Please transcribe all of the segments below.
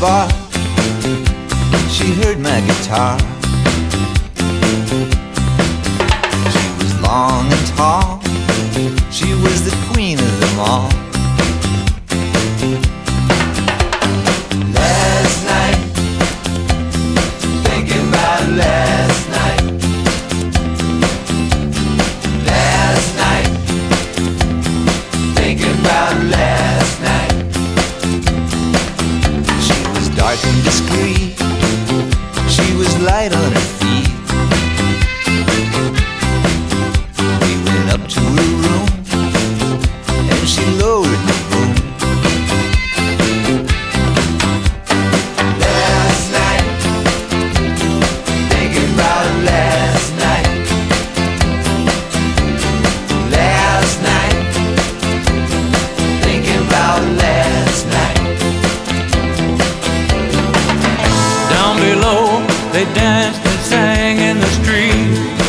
bar, she heard my guitar. She was long and tall, she was the queen of them all. Last night, thinking about last night. Last night, thinking about last night. She was dark and discreet, she was light on her feet. We went up to her room and she lowered the broom. Last night, thinking about last night. Last night, thinking about last night. Down below, they danced and sang in the street,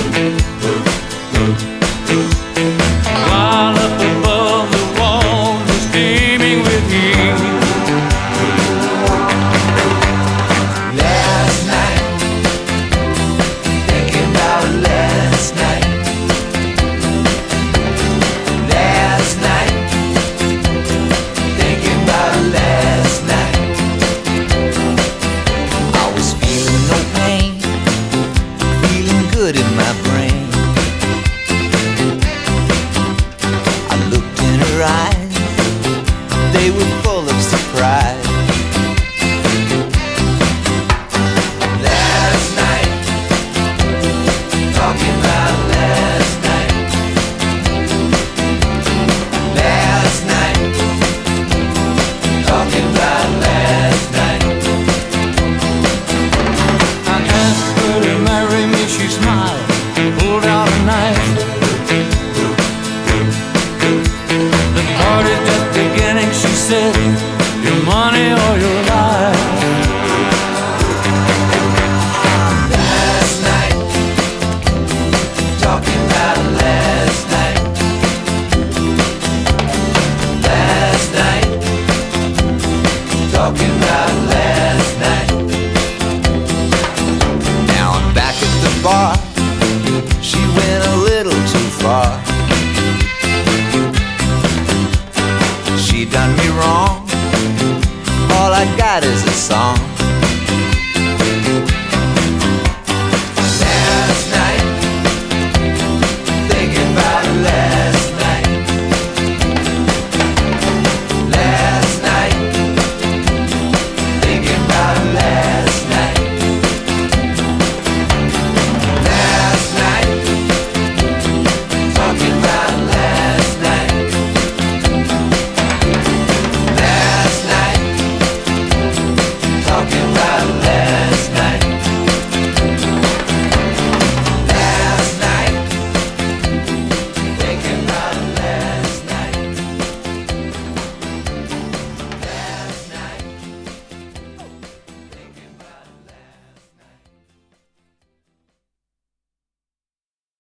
while up above the walls was steaming with heat. Last night, thinking about last night. Last night, thinking about last night. I was feeling no pain, feeling good in my brain. I looked in her eyes, they were full of surprise. Last night, talking about last night. Last night, talking about last night. I asked her to marry me, she smiled, pulled out a knife. The party's just beginning, she said, your money or your life. Last night, talking about last night. Last night, talking about last night. Now I'm back at the bar, she went a little too far. She done me wrong, all I got is a song.